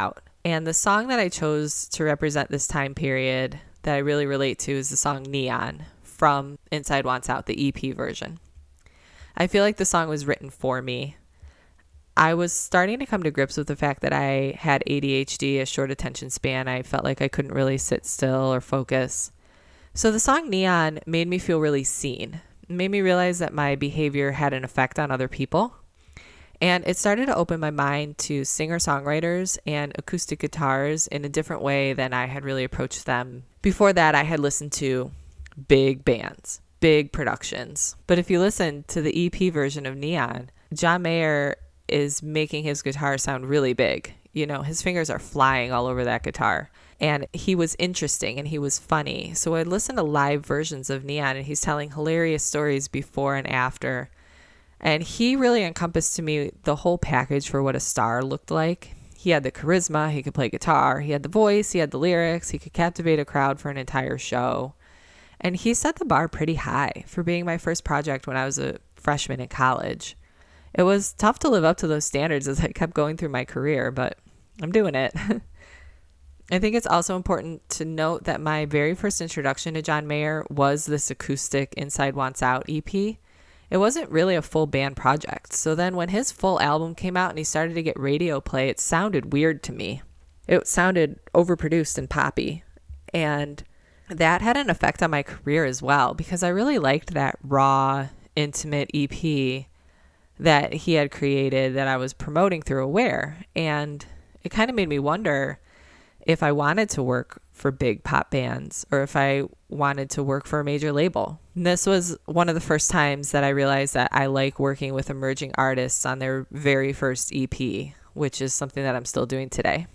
And the song that I chose to represent this time period that I really relate to is the song Neon from Inside Wants Out, the E P version. I feel like the song was written for me. I was starting to come to grips with the fact that I had A D H D, a short attention span. I felt like I couldn't really sit still or focus. So the song Neon made me feel really seen. It made me realize that my behavior had an effect on other people. And it started to open my mind to singer-songwriters and acoustic guitars in a different way than I had really approached them. Before that, I had listened to big bands, big productions. But if you listen to the E P version of Neon, John Mayer is making his guitar sound really big. You know, his fingers are flying all over that guitar. And he was interesting and he was funny. So I'd listen to live versions of Neon and he's telling hilarious stories before and after. And he really encompassed to me the whole package for what a star looked like. He had the charisma, he could play guitar, he had the voice, he had the lyrics, he could captivate a crowd for an entire show. And he set the bar pretty high for being my first project when I was a freshman in college. It was tough to live up to those standards as I kept going through my career, but I'm doing it. I think it's also important to note that my very first introduction to John Mayer was this acoustic Inside Wants Out E P. It wasn't really a full band project. So then when his full album came out and he started to get radio play, it sounded weird to me. It sounded overproduced and poppy. And that had an effect on my career as well, because I really liked that raw, intimate E P that he had created that I was promoting through Aware. And it kind of made me wonder if I wanted to work for big pop bands or if I wanted to work for a major label. And this was one of the first times that I realized that I like working with emerging artists on their very first E P, which is something that I'm still doing today.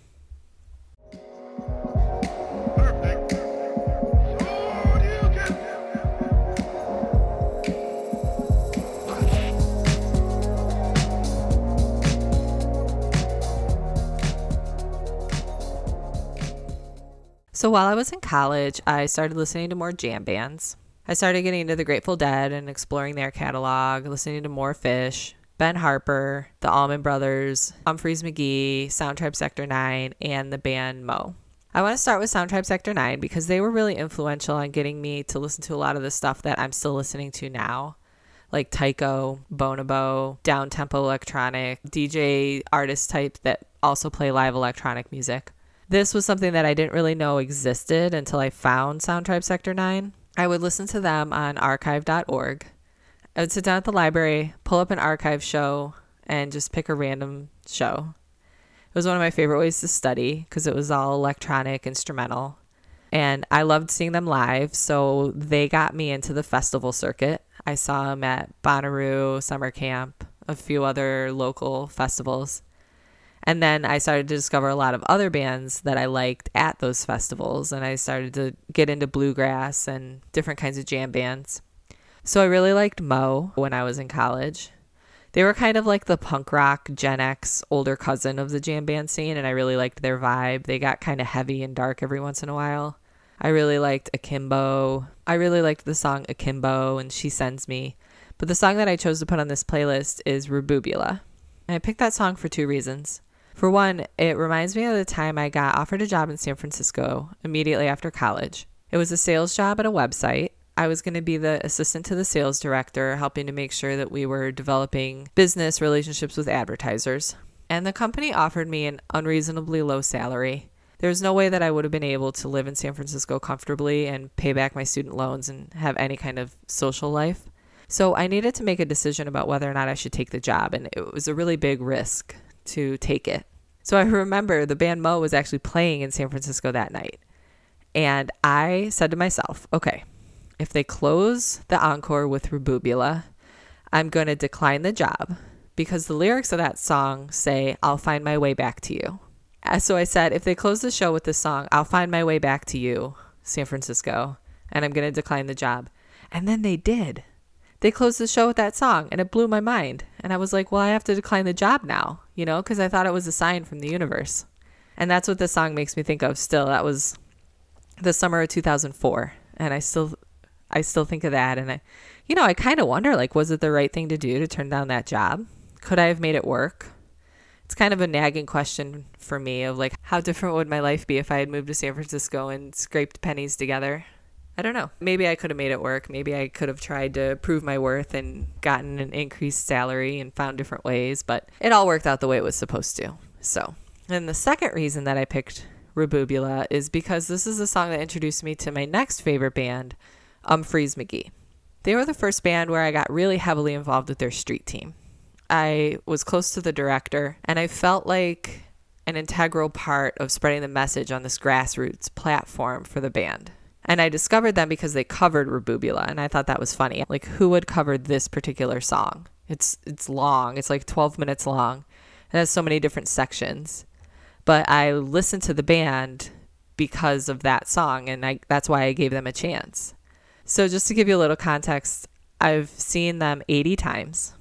So while I was in college, I started listening to more jam bands. I started getting into the Grateful Dead and exploring their catalog, listening to more Phish, Ben Harper, the Allman Brothers, Humphreys McGee, Soundtribe Sector nine, and the band Mo. I want to start with Soundtribe Sector nine because they were really influential on getting me to listen to a lot of the stuff that I'm still listening to now, like Tycho, Bonobo, down-tempo electronic, D J artist type that also play live electronic music. This was something that I didn't really know existed until I found Soundtribe Sector nine. I would listen to them on archive dot org. I would sit down at the library, pull up an archive show, and just pick a random show. It was one of my favorite ways to study because it was all electronic, instrumental. And I loved seeing them live, so they got me into the festival circuit. I saw them at Bonnaroo, Summer Camp, a few other local festivals. And then I started to discover a lot of other bands that I liked at those festivals. And I started to get into bluegrass and different kinds of jam bands. So I really liked Mo when I was in college. They were kind of like the punk rock Gen X older cousin of the jam band scene. And I really liked their vibe. They got kind of heavy and dark every once in a while. I really liked Akimbo. I really liked the song Akimbo and She Sends Me. But the song that I chose to put on this playlist is Rububula. And I picked that song for two reasons. For one, it reminds me of the time I got offered a job in San Francisco immediately after college. It was a sales job at a website. I was going to be the assistant to the sales director, helping to make sure that we were developing business relationships with advertisers. And the company offered me an unreasonably low salary. There was no way that I would have been able to live in San Francisco comfortably and pay back my student loans and have any kind of social life. So I needed to make a decision about whether or not I should take the job, and it was a really big risk to take it. So I remember the band Mo was actually playing in San Francisco that night. And I said to myself, okay, if they close the encore with Rububula, I'm going to decline the job because the lyrics of that song say, I'll find my way back to you. So I said, if they close the show with this song, I'll find my way back to you, San Francisco, and I'm going to decline the job. And then they did. They closed the show with that song, and it blew my mind. And I was like, well, I have to decline the job now, you know, because I thought it was a sign from the universe. And that's what this song makes me think of still. That was the summer of two thousand four. And I still I still think of that. And, I, you know, I kind of wonder, like, was it the right thing to do to turn down that job? Could I have made it work? It's kind of a nagging question for me of like, how different would my life be if I had moved to San Francisco and scraped pennies together? I don't know. Maybe I could have made it work. Maybe I could have tried to prove my worth and gotten an increased salary and found different ways, but it all worked out the way it was supposed to. So, and the second reason that I picked Rabubula is because this is a song that introduced me to my next favorite band, Umphrey's McGee. They were the first band where I got really heavily involved with their street team. I was close to the director, and I felt like an integral part of spreading the message on this grassroots platform for the band. And I discovered them because they covered Rabubula, and I thought that was funny. Like, who would cover this particular song? It's it's long. It's like twelve minutes long. It has so many different sections. But I listened to the band because of that song, and I, that's why I gave them a chance. So just to give you a little context, I've seen them eighty times.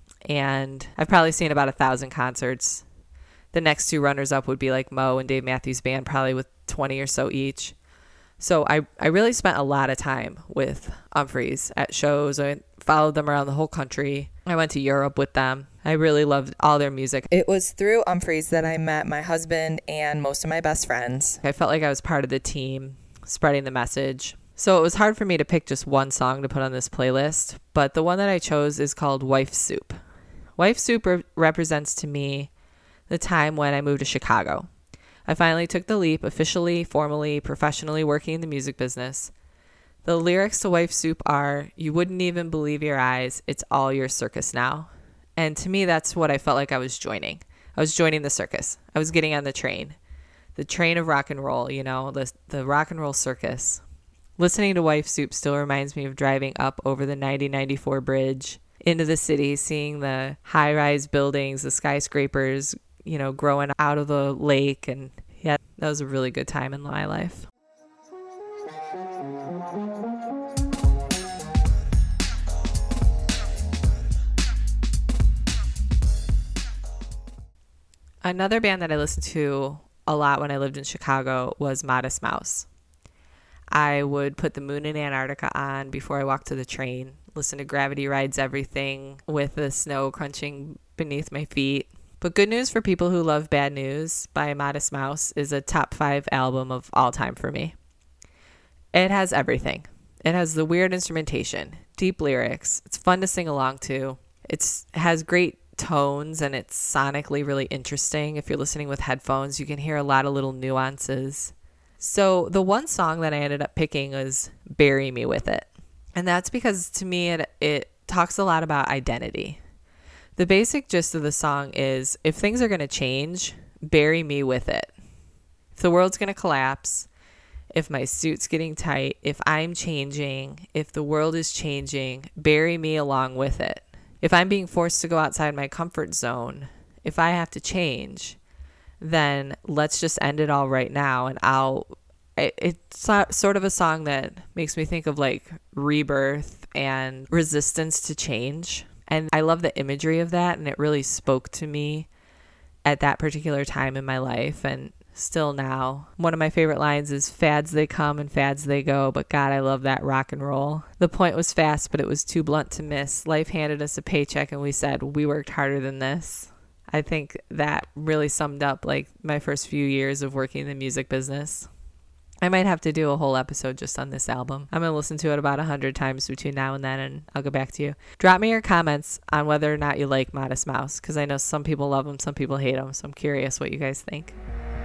And I've probably seen about a thousand concerts. The next two runners up would be like Mo and Dave Matthews Band, probably with twenty or so each. So I, I really spent a lot of time with Umphrey's at shows. I followed them around the whole country. I went to Europe with them. I really loved all their music. It was through Umphrey's that I met my husband and most of my best friends. I felt like I was part of the team, spreading the message. So it was hard for me to pick just one song to put on this playlist, but the one that I chose is called Wife Soup. Wife Soup re- represents to me the time when I moved to Chicago. I finally took the leap, officially, formally, professionally working in the music business. The lyrics to Wife Soup are, "You wouldn't even believe your eyes, it's all your circus now." And to me, that's what I felt like I was joining. I was joining the circus. I was getting on the train. The train of rock and roll, you know, the, the rock and roll circus. Listening to Wife Soup still reminds me of driving up over the ninety ninety-four bridge into the city, seeing the high-rise buildings, the skyscrapers, you know, growing out of the lake. And yeah, that was a really good time in my life. Another band that I listened to a lot when I lived in Chicago was Modest Mouse. I would put The Moon in Antarctica on before I walked to the train, listen to Gravity Rides Everything with the snow crunching beneath my feet. But Good News for People Who Love Bad News by Modest Mouse is a top five album of all time for me. It has everything. It has the weird instrumentation, deep lyrics. It's fun to sing along to. It's, it has great tones, and it's sonically really interesting. If you're listening with headphones, you can hear a lot of little nuances. So the one song that I ended up picking was Bury Me With It. And that's because to me, it, it talks a lot about identity. The basic gist of the song is, if things are going to change, bury me with it. If the world's going to collapse, if my suit's getting tight, if I'm changing, if the world is changing, bury me along with it. If I'm being forced to go outside my comfort zone, if I have to change, then let's just end it all right now. And I'll, it, it's sort of a song that makes me think of like rebirth and resistance to change. And I love the imagery of that. And it really spoke to me at that particular time in my life. And still now, one of my favorite lines is, "Fads they come and fads they go, but God, I love that rock and roll. The point was fast, but it was too blunt to miss. Life handed us a paycheck and we said, we worked harder than this." I think that really summed up like my first few years of working in the music business. I might have to do a whole episode just on this album. I'm going to listen to it about a hundred times between now and then, and I'll go back to you. Drop me your comments on whether or not you like Modest Mouse, because I know some people love them, some people hate them, so I'm curious what you guys think.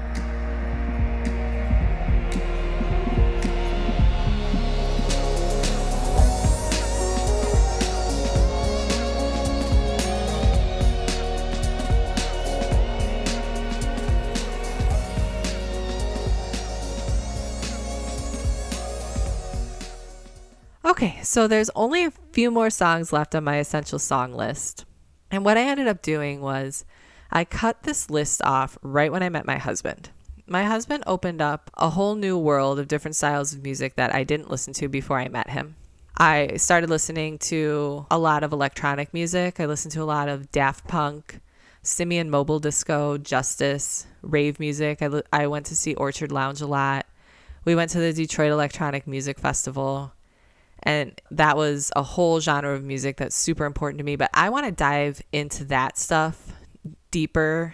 Okay, so there's only a few more songs left on my essential song list. And what I ended up doing was I cut this list off right when I met my husband. My husband opened up a whole new world of different styles of music that I didn't listen to before I met him. I started listening to a lot of electronic music. I listened to a lot of Daft Punk, Simian Mobile Disco, Justice, rave music. I, li- I went to see Orchard Lounge a lot. We went to the Detroit Electronic Music Festival. And that was a whole genre of music that's super important to me. But I want to dive into that stuff deeper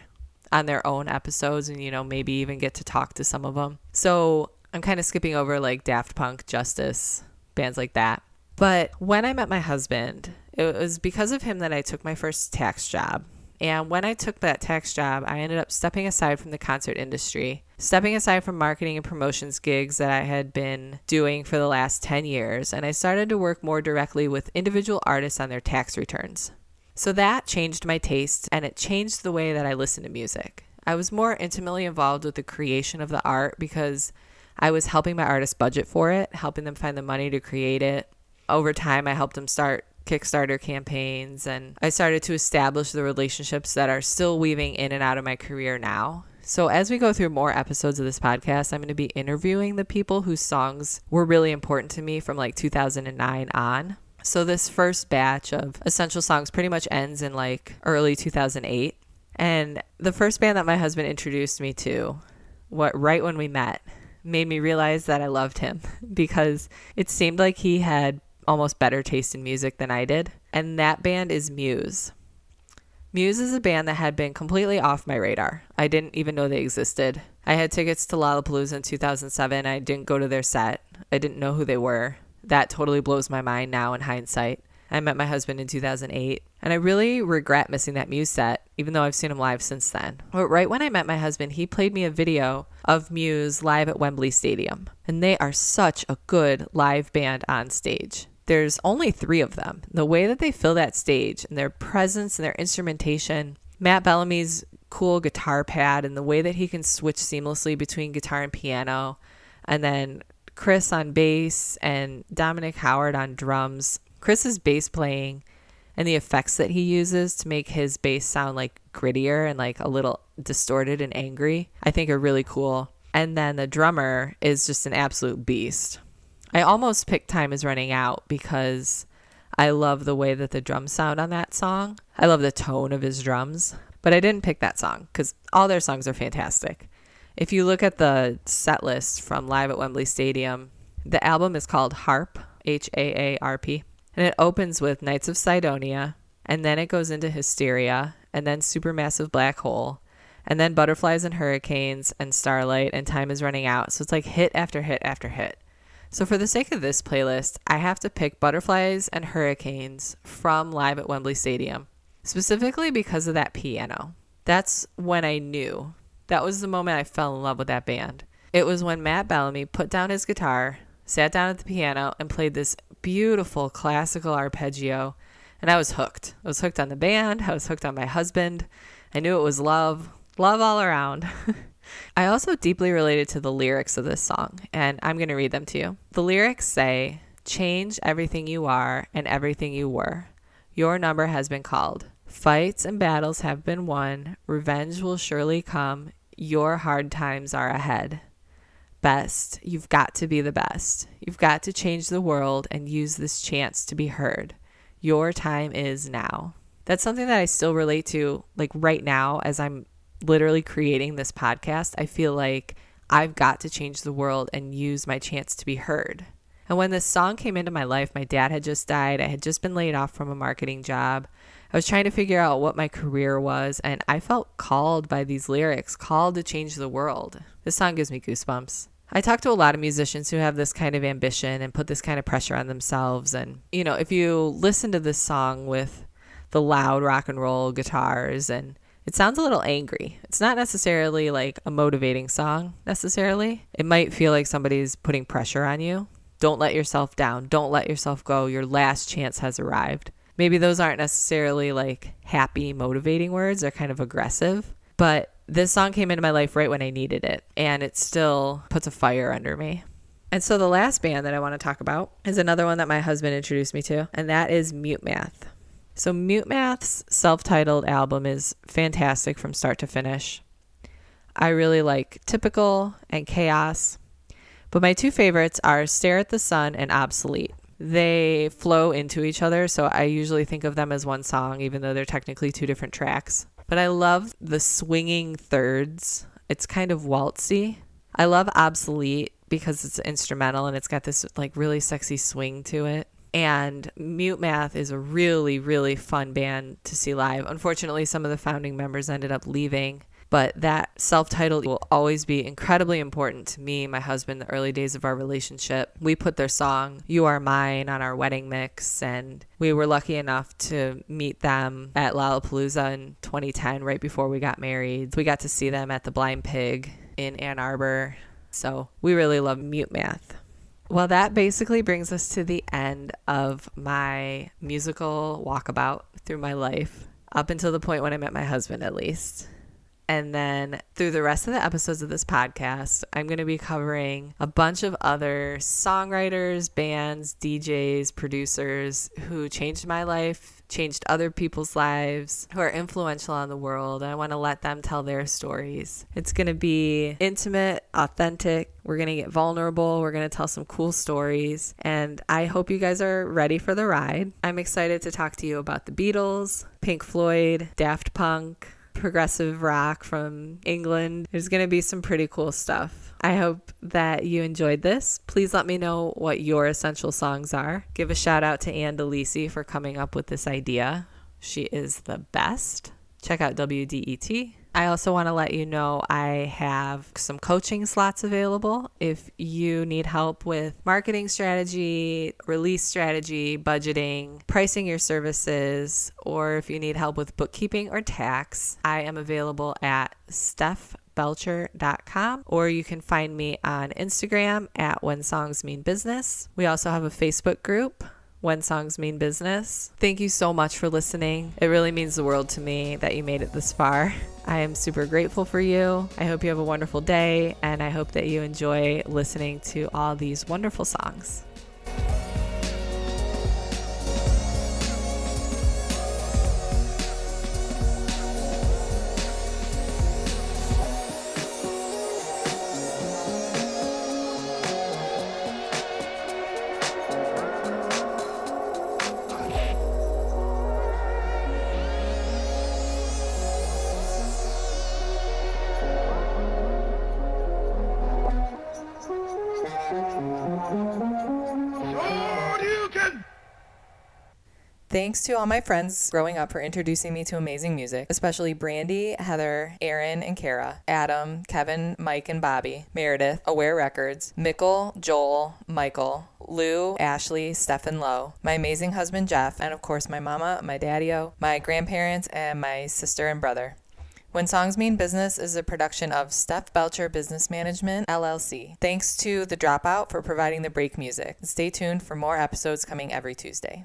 on their own episodes and, you know, maybe even get to talk to some of them. So I'm kind of skipping over like Daft Punk, Justice, bands like that. But when I met my husband, it was because of him that I took my first tax job. And when I took that tax job, I ended up stepping aside from the concert industry, stepping aside from marketing and promotions gigs that I had been doing for the last ten years. And I started to work more directly with individual artists on their tax returns. So that changed my taste, and it changed the way that I listen to music. I was more intimately involved with the creation of the art because I was helping my artists budget for it, helping them find the money to create it. Over time, I helped them start Kickstarter campaigns, and I started to establish the relationships that are still weaving in and out of my career now. So as we go through more episodes of this podcast, I'm going to be interviewing the people whose songs were really important to me from like two thousand nine on. So this first batch of Essential Songs pretty much ends in like early two thousand eight. And the first band that my husband introduced me to, what right when we met, made me realize that I loved him because it seemed like he had almost better taste in music than I did. And that band is Muse. Muse is a band that had been completely off my radar. I didn't even know they existed. I had tickets to Lollapalooza in two thousand seven. I didn't go to their set. I didn't know who they were. That totally blows my mind now in hindsight. I met my husband in two thousand eight, and I really regret missing that Muse set, even though I've seen him live since then. But right when I met my husband, he played me a video of Muse live at Wembley Stadium, and they are such a good live band on stage. There's only three of them. The way that they fill that stage and their presence and their instrumentation, Matt Bellamy's cool guitar pad and the way that he can switch seamlessly between guitar and piano, and then Chris on bass and Dominic Howard on drums. Chris's bass playing and the effects that he uses to make his bass sound like grittier and like a little distorted and angry, I think are really cool. And then the drummer is just an absolute beast. I almost picked Time Is Running Out because I love the way that the drums sound on that song. I love the tone of his drums, but I didn't pick that song because all their songs are fantastic. If you look at the set list from Live at Wembley Stadium, the album is called Harp, H A A R P, and it opens with Knights of Sidonia, and then it goes into Hysteria, and then Supermassive Black Hole, and then Butterflies and Hurricanes, and Starlight, and Time Is Running Out. So it's like hit after hit after hit. So for the sake of this playlist, I have to pick Butterflies and Hurricanes from Live at Wembley Stadium, specifically because of that piano. That's when I knew. That was the moment I fell in love with that band. It was when Matt Bellamy put down his guitar, sat down at the piano, and played this beautiful classical arpeggio, and I was hooked. I was hooked on the band. I was hooked on my husband. I knew it was love. Love all around. I also deeply related to the lyrics of this song, and I'm going to read them to you. The lyrics say, "Change everything you are and everything you were. Your number has been called. Fights and battles have been won. Revenge will surely come. Your hard times are ahead. Best, you've got to be the best. You've got to change the world and use this chance to be heard. Your time is now." That's something that I still relate to, like right now as I'm literally creating this podcast. I feel like I've got to change the world and use my chance to be heard. And when this song came into my life, my dad had just died. I had just been laid off from a marketing job. I was trying to figure out what my career was, and I felt called by these lyrics, called to change the world. This song gives me goosebumps. I talk to a lot of musicians who have this kind of ambition and put this kind of pressure on themselves. And, you know, if you listen to this song with the loud rock and roll guitars, and it sounds a little angry. It's not necessarily like a motivating song necessarily. It might feel like somebody's putting pressure on you. Don't let yourself down. Don't let yourself go. Your last chance has arrived. Maybe those aren't necessarily like happy, motivating words. They're kind of aggressive. But this song came into my life right when I needed it, and it still puts a fire under me. And so the last band that I want to talk about is another one that my husband introduced me to, and that is Mute Math. So Mute Math's self-titled album is fantastic from start to finish. I really like Typical and Chaos, but my two favorites are Stare at the Sun and Obsolete. They flow into each other, so I usually think of them as one song, even though they're technically two different tracks. But I love the swinging thirds. It's kind of waltzy. I love Obsolete because it's instrumental and it's got this like really sexy swing to it. And Mute Math is a really, really fun band to see live. Unfortunately, some of the founding members ended up leaving, but that self-titled will always be incredibly important to me, my husband, the early days of our relationship. We put their song, You Are Mine, on our wedding mix, and we were lucky enough to meet them at Lollapalooza in twenty ten, right before we got married. We got to see them at the Blind Pig in Ann Arbor, so we really love Mute Math. Well, that basically brings us to the end of my musical walkabout through my life, up until the point when I met my husband, at least. And then through the rest of the episodes of this podcast, I'm going to be covering a bunch of other songwriters, bands, D Js, producers who changed my life, changed other people's lives, who are influential on the world. And I want to let them tell their stories. It's going to be intimate, authentic. We're going to get vulnerable. We're going to tell some cool stories. And I hope you guys are ready for the ride. I'm excited to talk to you about the Beatles, Pink Floyd, Daft Punk, progressive rock from England. There's going to be some pretty cool stuff. I hope that you enjoyed this. Please let me know what your essential songs are. Give a shout out to Ann DeLisi for coming up with this idea. She is the best. Check out W D E T. I also want to let you know I have some coaching slots available. If you need help with marketing strategy, release strategy, budgeting, pricing your services, or if you need help with bookkeeping or tax, I am available at steph belcher dot com, or you can find me on Instagram at When Songs Mean Business. We also have a Facebook group, When Songs Mean Business. Thank you so much for listening. It really means the world to me that you made it this far. I am super grateful for you. I hope you have a wonderful day, and I hope that you enjoy listening to all these wonderful songs. Thanks to all my friends growing up for introducing me to amazing music, especially Brandy, Heather, Aaron, and Kara, Adam, Kevin, Mike, and Bobby, Meredith, Aware Records, Mickle, Joel, Michael, Lou, Ashley, Steph, and Lo, my amazing husband Jeff, and of course my mama, my daddy-o, my grandparents, and my sister and brother. When Songs Mean Business is a production of Steph Belcher Business Management, L L C. Thanks to The Dropout for providing the break music. Stay tuned for more episodes coming every Tuesday.